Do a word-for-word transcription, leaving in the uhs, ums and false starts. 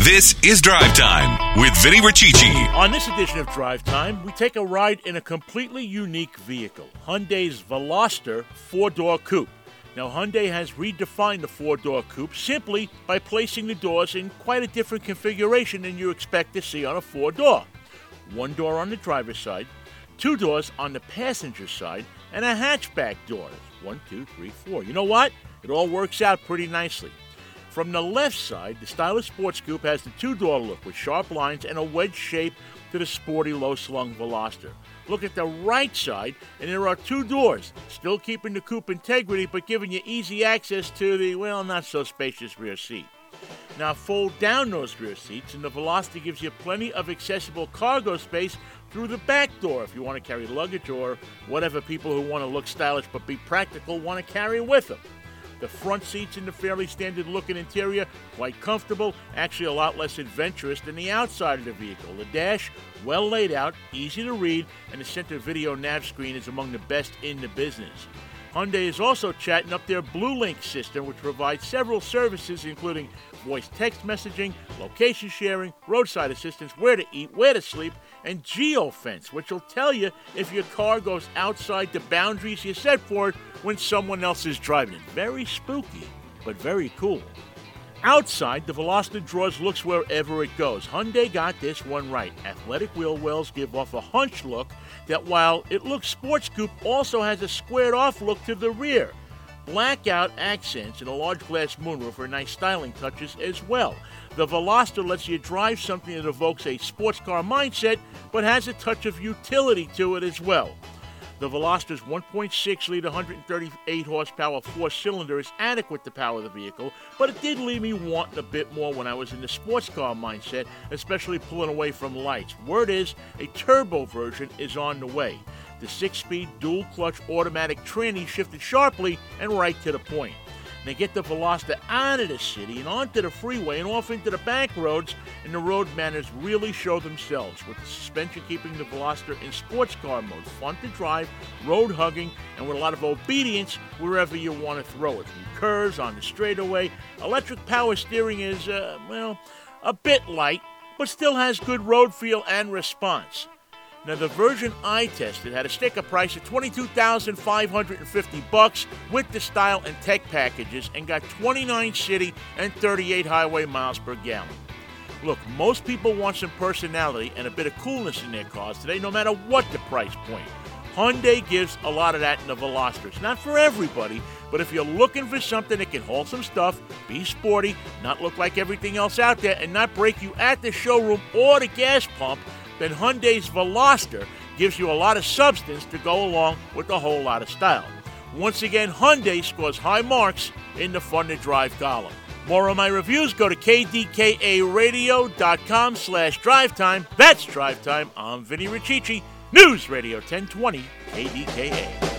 This is Drive Time with Vinny Riccici. On this edition of Drive Time, we take a ride in a completely unique vehicle, Hyundai's Veloster four-door coupe. Now, Hyundai has redefined the four-door coupe simply by placing the doors in quite a different configuration than you expect to see on a four-door. One door on the driver's side, two doors on the passenger side, and a hatchback door. One, two, three, four. You know what? It all works out pretty nicely. From the left side, the stylish sports coupe has the two-door look with sharp lines and a wedge shape to the sporty low-slung Veloster. Look at the right side, and there are two doors, still keeping the coupe integrity but giving you easy access to the, well, not-so-spacious rear seat. Now fold down those rear seats, and the Veloster gives you plenty of accessible cargo space through the back door if you want to carry luggage or whatever people who want to look stylish but be practical want to carry with them. The front seats in the fairly standard-looking interior, quite comfortable, actually a lot less adventurous than the outside of the vehicle. The dash, well laid out, easy to read, and the center video nav screen is among the best in the business. Hyundai is also chatting up their BlueLink system, which provides several services including voice text messaging, location sharing, roadside assistance, where to eat, where to sleep, and geofence, which will tell you if your car goes outside the boundaries you set for it when someone else is driving it. Very spooky, but very cool. Outside, the Veloster draws looks wherever it goes. Hyundai got this one right. Athletic wheel wells give off a hunch look that, while it looks sports coupe, also has a squared-off look to the rear. Blackout accents and a large glass moonroof are nice styling touches as well. The Veloster lets you drive something that evokes a sports car mindset, but has a touch of utility to it as well. The Veloster's one point six liter, one hundred thirty-eight horsepower four-cylinder is adequate to power the vehicle, but it did leave me wanting a bit more when I was in the sports car mindset, especially pulling away from lights. Word is, a turbo version is on the way. The six-speed dual-clutch automatic tranny shifted sharply and right to the point. They get the Veloster out of the city and onto the freeway and off into the back roads, and the road manners really show themselves, with the suspension keeping the Veloster in sports car mode, fun to drive, road hugging, and with a lot of obedience wherever you want to throw it. From curves, on the straightaway, electric power steering is, uh, well, a bit light, but still has good road feel and response. Now, the version I tested had a sticker price of twenty-two thousand five hundred fifty bucks with the style and tech packages, and got twenty-nine city and thirty-eight highway miles per gallon. Look, most people want some personality and a bit of coolness in their cars today, no matter what the price point. Hyundai gives a lot of that in the Veloster. It's not for everybody, but if you're looking for something that can haul some stuff, be sporty, not look like everything else out there, and not break you at the showroom or the gas pump, then Hyundai's Veloster gives you a lot of substance to go along with a whole lot of style. Once again, Hyundai scores high marks in the Fun to Drive column. More on my reviews, go to k d k a radio dot com slash drive time. That's Drive Time. I'm Vinny Riccici, News Radio ten twenty K D K A.